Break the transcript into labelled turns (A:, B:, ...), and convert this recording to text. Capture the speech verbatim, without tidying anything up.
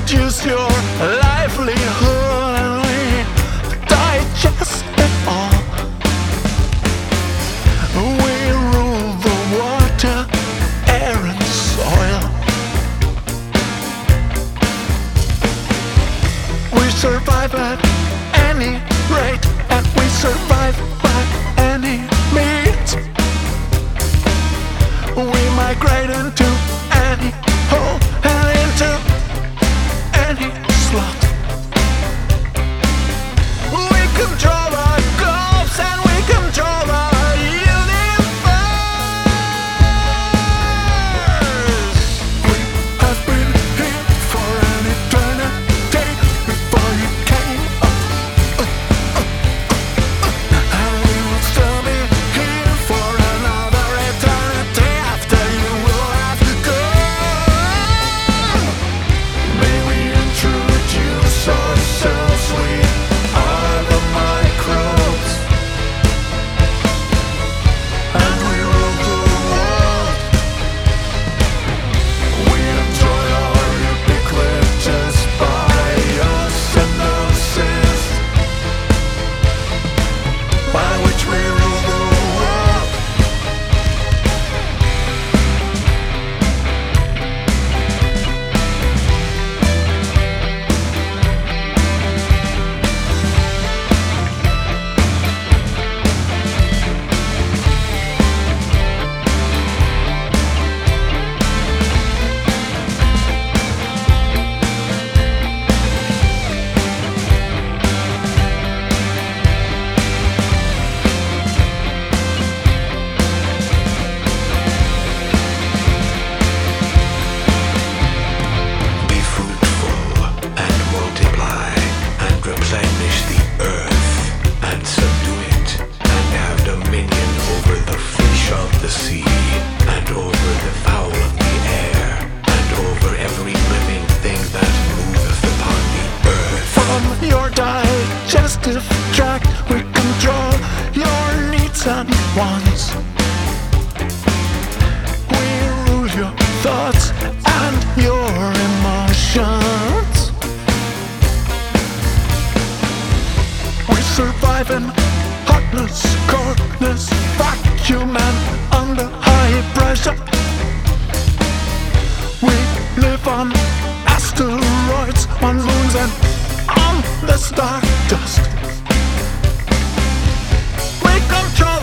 A: reduce your livelihood and we digest it all. We rule the water, air and soil. We survive at any rate, and we survive by any means. We migrate into any hole and into any slot. We control our globes and we control our universe. We have been here for an eternity before you came up, uh, uh, uh, and we will still be here for another eternity after you will have gone. May we introduce ourselves. We are the microbes, and we rule the world. We enjoy our ubiquitous biosynthesis, by which we rule the world.
B: Be fruitful and multiply and replenish the earth and subdue it and have dominion over the fish of the sea and over the fowl of the air and over every living thing that moveth upon the earth.
A: From your digestive tract, we control your needs and wants. We rule your thoughts and your emotions. We survive in hotness, coldness, vacuum, and under high pressure. We live on asteroids, on moons, and on the stardust. We control